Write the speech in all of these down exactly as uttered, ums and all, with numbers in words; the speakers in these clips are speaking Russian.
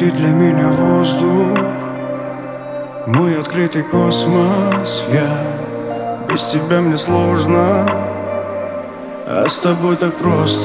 Ты для меня воздух, мой открытый космос. Я без тебя мне сложно, а с тобой так просто.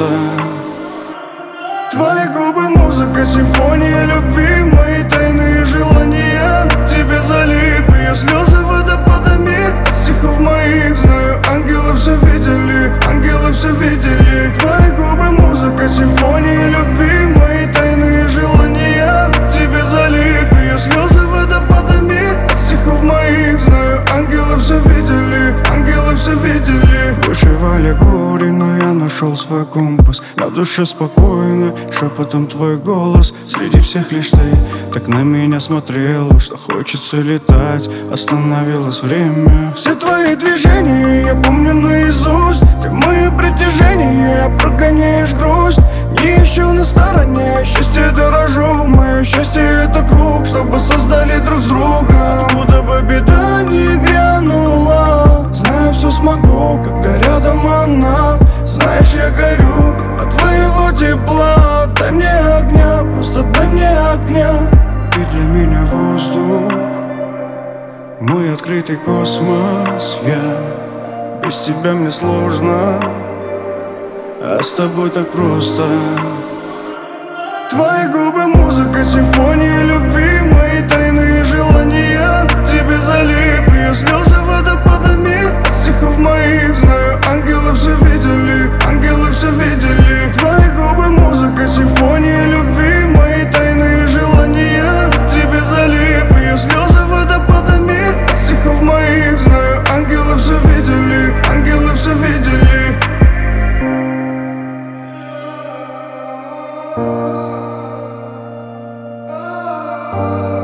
Твои губы музыка, симфония любви, мои тайные желания на тебе залип. Ее слезы водопадами от стихов моих. Знаю, ангелы все видели, ангелы все видели. Твои губы музыка, симфония любви, мои тайные желания на тебе залип. Ее слезы водопадами от стихов моих. Знаю, ангелы все видели, ангелы все видели. Бушевали бури, но я нашел свой компас. На душе спокойно, шепотом твой голос. Среди всех лишь ты так на меня смотрела, что хочется летать. Остановилось время. Все твои движения я помню наизусть. Ты мое притяжение, прогоняешь грусть. Не ищу на стороне, счастье дорожу. Мое счастье это круг, чтобы создали друг с другом. Откуда бы беда не грянула, знаю, все смогу, когда рядом она. Знаешь, я горю от твоего тепла. Дай мне огня, просто дай мне огня. Ты для меня воздух, мой открытый космос. Я без тебя мне сложно, а с тобой так просто. Твои губы музыка, симфония любви, мои тайные желания на тебе залип. Ее слезы водопадами от стихов моих. Знаю, ангелы все видели, ангелы все видели. Твои губы музыка, симфония любви, мои тайные желания на тебе залип. Ее слезы водопадами от стихов моих. Знаю, ангелы все видели, ангелы все видели. Oh